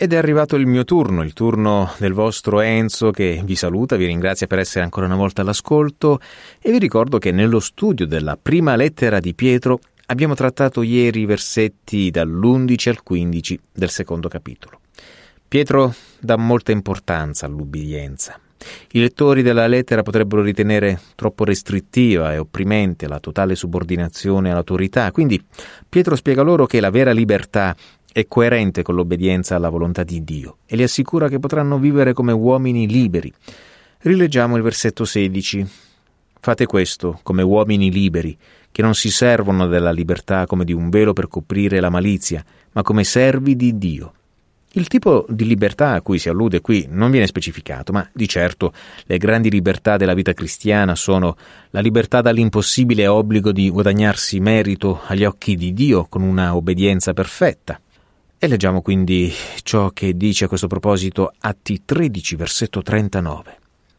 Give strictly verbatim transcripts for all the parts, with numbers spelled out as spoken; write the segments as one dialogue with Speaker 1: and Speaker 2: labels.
Speaker 1: Ed è arrivato il mio turno, il turno del vostro Enzo, che vi saluta, vi ringrazia per essere ancora una volta all'ascolto e vi ricordo che nello studio della prima lettera di Pietro abbiamo trattato ieri i versetti dall'undici al quindici del secondo capitolo. Pietro dà molta importanza all'ubbidienza. I lettori della lettera potrebbero ritenere troppo restrittiva e opprimente la totale subordinazione all'autorità, quindi Pietro spiega loro che la vera libertà è coerente con l'obbedienza alla volontà di Dio e li assicura che potranno vivere come uomini liberi. Rileggiamo il versetto sedici. Fate questo come uomini liberi, che non si servono della libertà come di un velo per coprire la malizia, ma come servi di Dio. Il tipo di libertà a cui si allude qui non viene specificato, ma di certo le grandi libertà della vita cristiana sono la libertà dall'impossibile obbligo di guadagnarsi merito agli occhi di Dio con una obbedienza perfetta. E leggiamo quindi ciò che dice a questo proposito Atti tredici, versetto trentanove.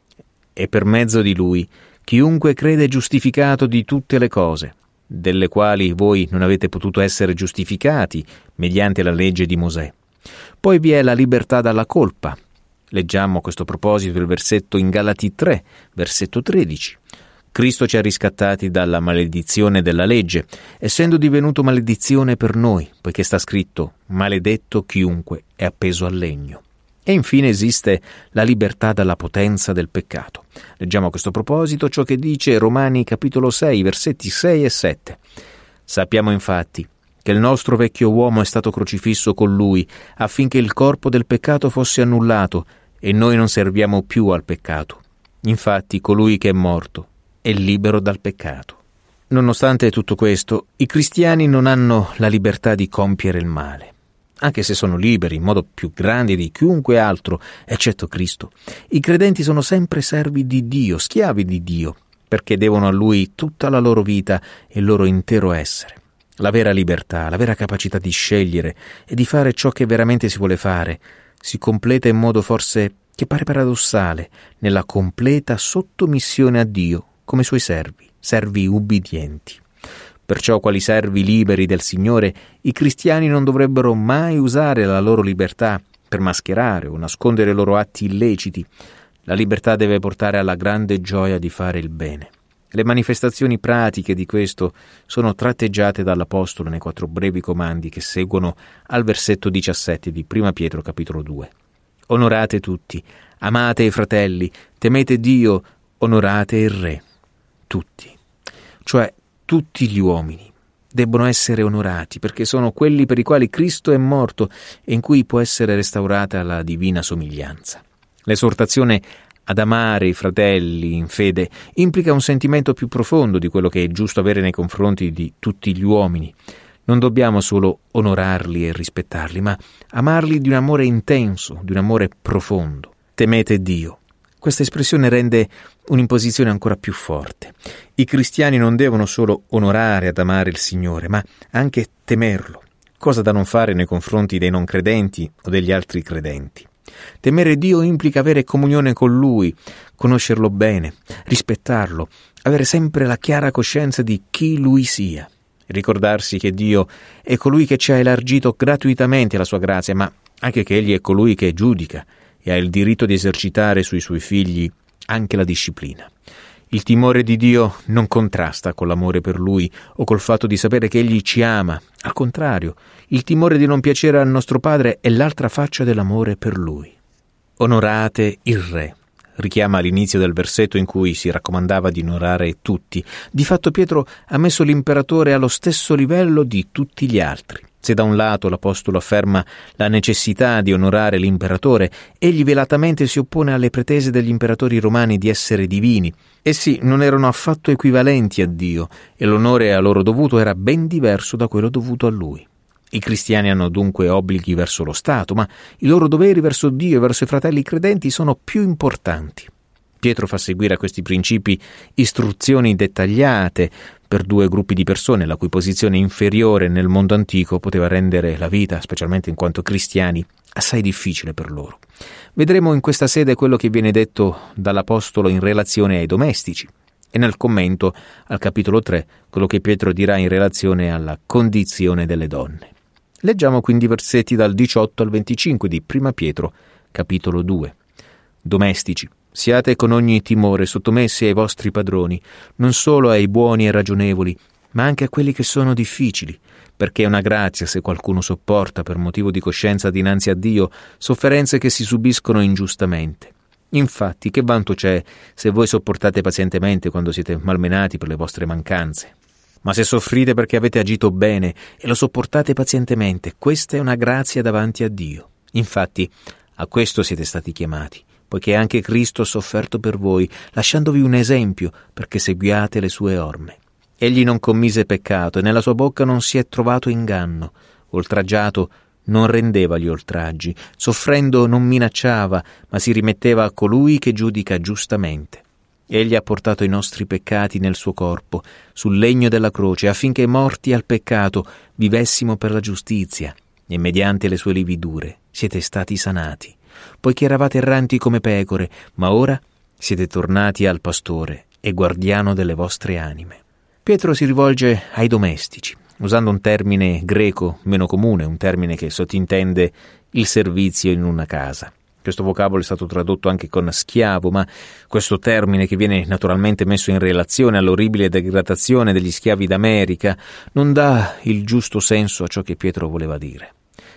Speaker 1: E per mezzo di Lui chiunque crede è giustificato di tutte le cose, delle quali voi non avete potuto essere giustificati mediante la legge di Mosè. Poi vi è la libertà dalla colpa. Leggiamo a questo proposito il versetto in Galati tre, versetto tredici. Cristo ci ha riscattati dalla maledizione della legge, essendo divenuto maledizione per noi, poiché sta scritto: maledetto chiunque è appeso al legno. E infine esiste la libertà dalla potenza del peccato. Leggiamo a questo proposito ciò che dice Romani capitolo sei, versetti sei e sette. Sappiamo infatti che il nostro vecchio uomo è stato crocifisso con lui, affinché il corpo del peccato fosse annullato, e noi non serviamo più al peccato. Infatti colui che è morto è libero dal peccato. Nonostante tutto questo, i cristiani non hanno la libertà di compiere il male. Anche se sono liberi in modo più grande di chiunque altro, eccetto Cristo, i credenti sono sempre servi di Dio, schiavi di Dio, perché devono a Lui tutta la loro vita e il loro intero essere. La vera libertà, la vera capacità di scegliere e di fare ciò che veramente si vuole fare, si completa in modo forse che pare paradossale, nella completa sottomissione a Dio come Suoi servi, servi ubbidienti. Perciò, quali servi liberi del Signore, i cristiani non dovrebbero mai usare la loro libertà per mascherare o nascondere i loro atti illeciti. La libertà deve portare alla grande gioia di fare il bene. Le manifestazioni pratiche di questo sono tratteggiate dall'Apostolo nei quattro brevi comandi che seguono al versetto diciassette di prima Pietro capitolo due. Onorate tutti, amate i fratelli, temete Dio, onorate il Re. Tutti, cioè tutti gli uomini, debbono essere onorati perché sono quelli per i quali Cristo è morto e in cui può essere restaurata la divina somiglianza. L'esortazione ad amare i fratelli in fede implica un sentimento più profondo di quello che è giusto avere nei confronti di tutti gli uomini. Non dobbiamo solo onorarli e rispettarli, ma amarli di un amore intenso, di un amore profondo. Temete Dio. Questa espressione rende un'imposizione ancora più forte. I cristiani non devono solo onorare ed amare il Signore, ma anche temerlo, cosa da non fare nei confronti dei non credenti o degli altri credenti. Temere Dio implica avere comunione con Lui, conoscerlo bene, rispettarlo, avere sempre la chiara coscienza di chi Lui sia, ricordarsi che Dio è colui che ci ha elargito gratuitamente la sua grazia, ma anche che Egli è colui che giudica e ha il diritto di esercitare sui Suoi figli anche la disciplina. Il timore di Dio non contrasta con l'amore per Lui o col fatto di sapere che Egli ci ama. Al contrario, il timore di non piacere al nostro Padre è l'altra faccia dell'amore per Lui. Onorate il Re. Richiama all'inizio del versetto in cui si raccomandava di onorare tutti. Di fatto Pietro ha messo l'imperatore allo stesso livello di tutti gli altri. Se da un lato l'Apostolo afferma la necessità di onorare l'imperatore, egli velatamente si oppone alle pretese degli imperatori romani di essere divini. Essi non erano affatto equivalenti a Dio e l'onore a loro dovuto era ben diverso da quello dovuto a Lui. I cristiani hanno dunque obblighi verso lo Stato, ma i loro doveri verso Dio e verso i fratelli credenti sono più importanti. Pietro fa seguire a questi principi istruzioni dettagliate per due gruppi di persone la cui posizione inferiore nel mondo antico poteva rendere la vita, specialmente in quanto cristiani, assai difficile per loro. Vedremo in questa sede quello che viene detto dall'Apostolo in relazione ai domestici e nel commento al capitolo tre quello che Pietro dirà in relazione alla condizione delle donne. Leggiamo quindi versetti dal diciotto al venticinque di Prima Pietro, capitolo due. Domestici, siate con ogni timore sottomessi ai vostri padroni, non solo ai buoni e ragionevoli, ma anche a quelli che sono difficili, perché è una grazia se qualcuno sopporta per motivo di coscienza dinanzi a Dio sofferenze che si subiscono ingiustamente. Infatti, che vanto c'è se voi sopportate pazientemente quando siete malmenati per le vostre mancanze? Ma se soffrite perché avete agito bene e lo sopportate pazientemente, questa è una grazia davanti a Dio. Infatti, a questo siete stati chiamati, poiché anche Cristo ha sofferto per voi, lasciandovi un esempio perché seguiate le sue orme. Egli non commise peccato e nella sua bocca non si è trovato inganno. Oltraggiato non rendeva gli oltraggi, soffrendo non minacciava, ma si rimetteva a colui che giudica giustamente. Egli ha portato i nostri peccati nel suo corpo, sul legno della croce, affinché morti al peccato vivessimo per la giustizia, e mediante le sue lividure siete stati sanati, poiché eravate erranti come pecore, ma ora siete tornati al pastore e guardiano delle vostre anime. Pietro si rivolge ai domestici, usando un termine greco meno comune, un termine che sottintende il servizio in una casa. Questo vocabolo è stato tradotto anche con schiavo, ma questo termine, che viene naturalmente messo in relazione all'orribile degradazione degli schiavi d'America, non dà il giusto senso a ciò che Pietro voleva dire.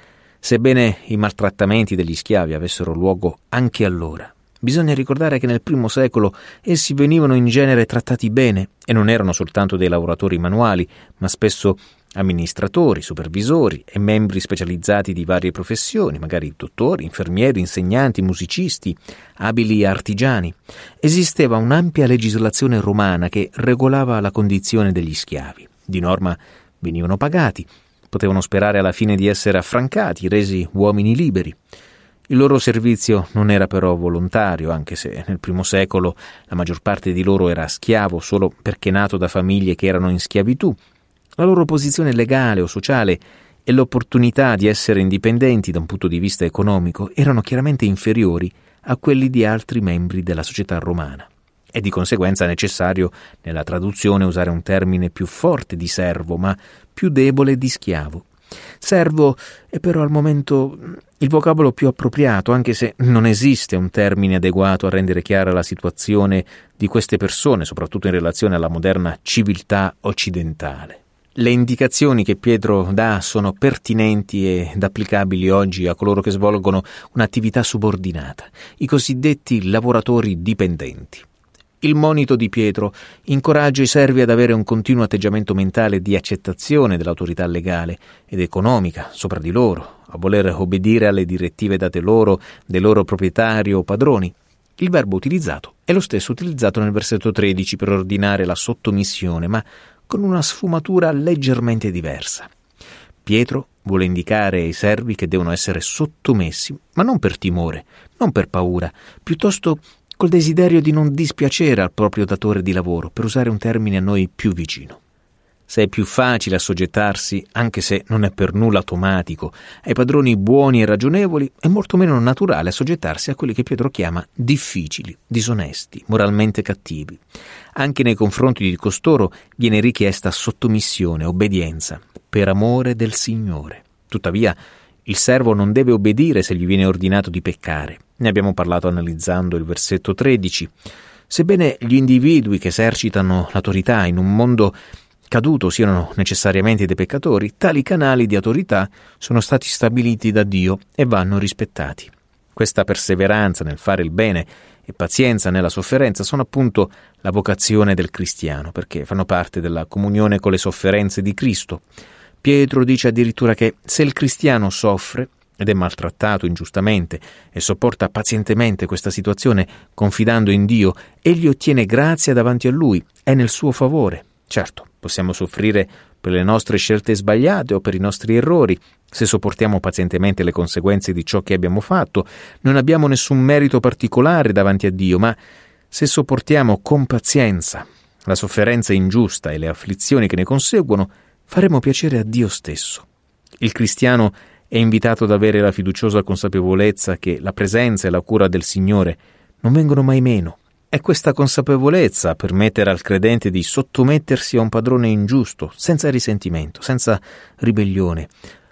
Speaker 1: Sebbene i maltrattamenti degli schiavi avessero luogo anche allora, bisogna ricordare che nel primo secolo essi venivano in genere trattati bene e non erano soltanto dei lavoratori manuali, ma spesso amministratori, supervisori e membri specializzati di varie professioni, magari dottori, infermieri, insegnanti, musicisti, abili artigiani. Esisteva un'ampia legislazione romana che regolava la condizione degli schiavi. Di norma venivano pagati, potevano sperare alla fine di essere affrancati, resi uomini liberi. Il loro servizio non era però volontario, anche se nel primo secolo la maggior parte di loro era schiavo solo perché nato da famiglie che erano in schiavitù. La loro posizione legale o sociale e l'opportunità di essere indipendenti da un punto di vista economico erano chiaramente inferiori a quelli di altri membri della società romana. È di conseguenza necessario nella traduzione usare un termine più forte di servo, ma più debole di schiavo. Servo è però al momento il vocabolo più appropriato, anche se non esiste un termine adeguato a rendere chiara la situazione di queste persone, soprattutto in relazione alla moderna civiltà occidentale. Le indicazioni che Pietro dà sono pertinenti ed applicabili oggi a coloro che svolgono un'attività subordinata, i cosiddetti lavoratori dipendenti. Il monito di Pietro incoraggia i servi ad avere un continuo atteggiamento mentale di accettazione dell'autorità legale ed economica sopra di loro, a voler obbedire alle direttive date loro dai loro proprietari o padroni. Il verbo utilizzato è lo stesso utilizzato nel versetto tredici per ordinare la sottomissione, ma con una sfumatura leggermente diversa. Pietro vuole indicare ai servi che devono essere sottomessi, ma non per timore, non per paura, piuttosto col desiderio di non dispiacere al proprio datore di lavoro, per usare un termine a noi più vicino. Se è più facile assoggettarsi, anche se non è per nulla automatico, ai padroni buoni e ragionevoli, è molto meno naturale assoggettarsi a quelli che Pietro chiama difficili, disonesti, moralmente cattivi. Anche nei confronti di costoro viene richiesta sottomissione, obbedienza, per amore del Signore. Tuttavia, il servo non deve obbedire se gli viene ordinato di peccare. Ne abbiamo parlato analizzando il versetto tredici. Sebbene gli individui che esercitano l'autorità in un mondo caduto siano necessariamente dei peccatori, tali canali di autorità sono stati stabiliti da Dio e vanno rispettati. Questa perseveranza nel fare il bene e pazienza nella sofferenza sono appunto la vocazione del cristiano, perché fanno parte della comunione con le sofferenze di Cristo. Pietro dice addirittura che se il cristiano soffre ed è maltrattato ingiustamente e sopporta pazientemente questa situazione confidando in Dio, egli ottiene grazia davanti a Lui, è nel suo favore. Certo, possiamo soffrire per le nostre scelte sbagliate o per i nostri errori. Se sopportiamo pazientemente le conseguenze di ciò che abbiamo fatto, non abbiamo nessun merito particolare davanti a Dio, ma se sopportiamo con pazienza la sofferenza ingiusta e le afflizioni che ne conseguono, faremo piacere a Dio stesso. Il cristiano è invitato ad avere la fiduciosa consapevolezza che la presenza e la cura del Signore non vengono mai meno. È questa consapevolezza a permettere al credente di sottomettersi a un padrone ingiusto, senza risentimento, senza ribellione,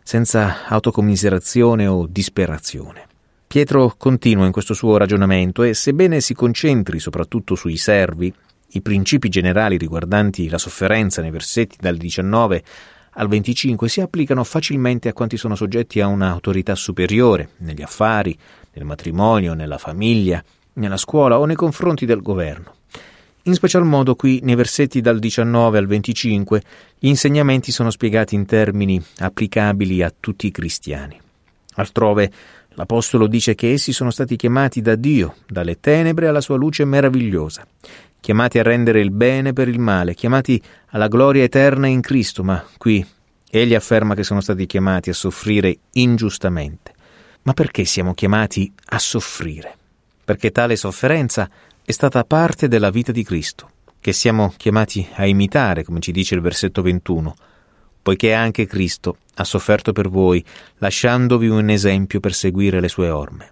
Speaker 1: senza autocommiserazione o disperazione. Pietro continua in questo suo ragionamento e, sebbene si concentri soprattutto sui servi, i principi generali riguardanti la sofferenza nei versetti dal diciannove al venticinque si applicano facilmente a quanti sono soggetti a un'autorità superiore, negli affari, nel matrimonio, nella famiglia, nella scuola o nei confronti del governo. In special modo qui, nei versetti dal diciannove al venticinque, gli insegnamenti sono spiegati in termini applicabili a tutti i cristiani. Altrove, l'Apostolo dice che essi sono stati chiamati da Dio, dalle tenebre alla sua luce meravigliosa, chiamati a rendere il bene per il male, chiamati alla gloria eterna in Cristo, ma qui egli afferma che sono stati chiamati a soffrire ingiustamente. Ma perché siamo chiamati a soffrire? Perché tale sofferenza è stata parte della vita di Cristo, che siamo chiamati a imitare, come ci dice il versetto ventuno, poiché anche Cristo ha sofferto per voi, lasciandovi un esempio per seguire le sue orme.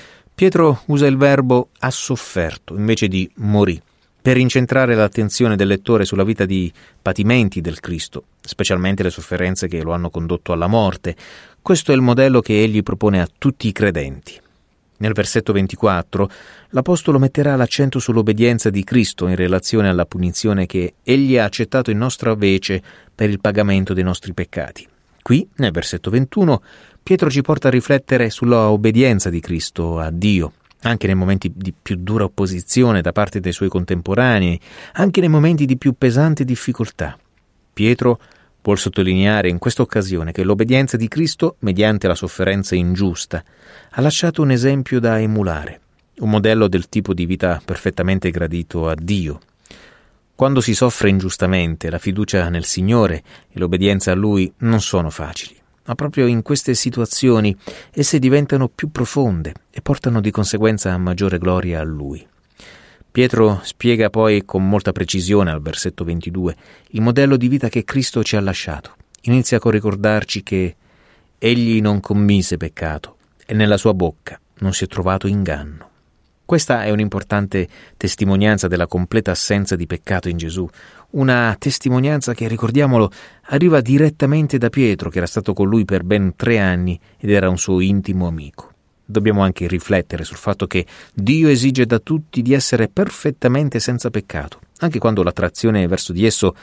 Speaker 1: Pietro usa il verbo ha sofferto invece di morì, per incentrare l'attenzione del lettore sulla vita di patimenti del Cristo, specialmente le sofferenze che lo hanno condotto alla morte. Questo è il modello che egli propone a tutti i credenti. Nel versetto ventiquattro, l'Apostolo metterà l'accento sull'obbedienza di Cristo in relazione alla punizione che egli ha accettato in nostra vece per il pagamento dei nostri peccati. Qui, nel versetto ventuno, Pietro ci porta a riflettere sulla obbedienza di Cristo a Dio, anche nei momenti di più dura opposizione da parte dei suoi contemporanei, anche nei momenti di più pesante difficoltà. Pietro vuol sottolineare in questa occasione che l'obbedienza di Cristo, mediante la sofferenza ingiusta, ha lasciato un esempio da emulare, un modello del tipo di vita perfettamente gradito a Dio. Quando si soffre ingiustamente, la fiducia nel Signore e l'obbedienza a Lui non sono facili, ma proprio in queste situazioni esse diventano più profonde e portano di conseguenza a maggiore gloria a Lui. Pietro spiega poi con molta precisione al versetto ventidue il modello di vita che Cristo ci ha lasciato. Inizia con ricordarci che egli non commise peccato e nella sua bocca non si è trovato inganno. Questa è un'importante testimonianza della completa assenza di peccato in Gesù, una testimonianza che, ricordiamolo, arriva direttamente da Pietro, che era stato con lui per ben tre anni ed era un suo intimo amico. Dobbiamo anche riflettere sul fatto che Dio esige da tutti di essere perfettamente senza peccato, anche quando l'attrazione verso di esso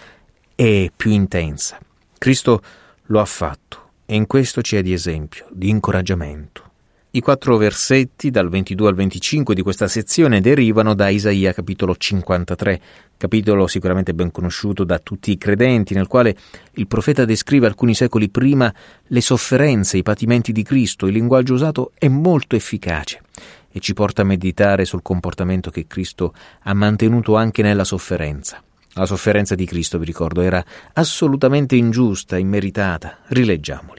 Speaker 1: è più intensa. Cristo lo ha fatto e in questo ci è di esempio, di incoraggiamento. I quattro versetti dal ventidue al venticinque di questa sezione derivano da Isaia capitolo cinquantatré, capitolo sicuramente ben conosciuto da tutti i credenti, nel quale il profeta descrive alcuni secoli prima le sofferenze, i patimenti di Cristo. Il linguaggio usato è molto efficace e ci porta a meditare sul comportamento che Cristo ha mantenuto anche nella sofferenza. La sofferenza di Cristo, vi ricordo, era assolutamente ingiusta, immeritata. Rileggiamoli.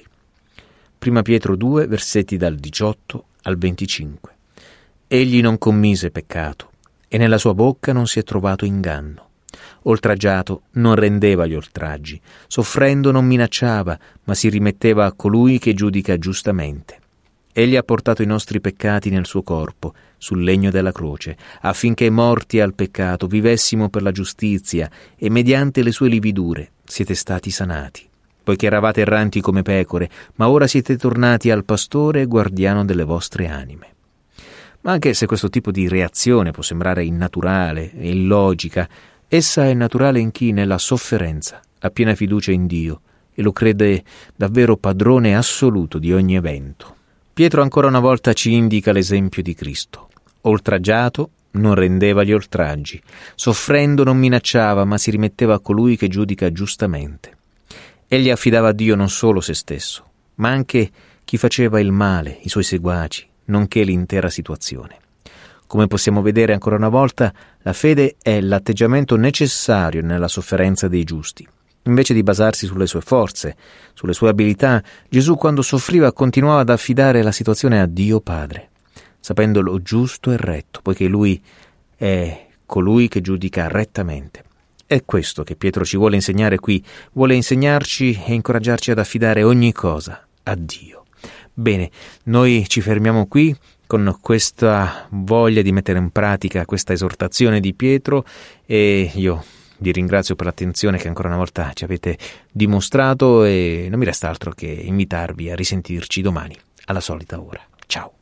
Speaker 1: Prima Pietro due, versetti dal diciotto al venticinque. Egli non commise peccato, e nella sua bocca non si è trovato inganno. Oltraggiato non rendeva gli oltraggi, soffrendo non minacciava, ma si rimetteva a colui che giudica giustamente. Egli ha portato i nostri peccati nel suo corpo, sul legno della croce, affinché morti al peccato vivessimo per la giustizia, e mediante le sue lividure siete stati sanati. Poiché eravate erranti come pecore, ma ora siete tornati al pastore e guardiano delle vostre anime. Ma anche se questo tipo di reazione può sembrare innaturale e illogica, essa è naturale in chi nella sofferenza ha piena fiducia in Dio e lo crede davvero padrone assoluto di ogni evento. Pietro ancora una volta ci indica l'esempio di Cristo. Oltraggiato non rendeva gli oltraggi, soffrendo non minacciava, ma si rimetteva a colui che giudica giustamente. Egli affidava a Dio non solo se stesso, ma anche chi faceva il male, i suoi seguaci, nonché l'intera situazione. Come possiamo vedere ancora una volta, la fede è l'atteggiamento necessario nella sofferenza dei giusti. Invece di basarsi sulle sue forze, sulle sue abilità, Gesù quando soffriva continuava ad affidare la situazione a Dio Padre, sapendolo giusto e retto, poiché Lui è colui che giudica rettamente. È questo che Pietro ci vuole insegnare qui, vuole insegnarci e incoraggiarci ad affidare ogni cosa a Dio. Bene, noi ci fermiamo qui con questa voglia di mettere in pratica questa esortazione di Pietro e io vi ringrazio per l'attenzione che ancora una volta ci avete dimostrato e non mi resta altro che invitarvi a risentirci domani alla solita ora. Ciao.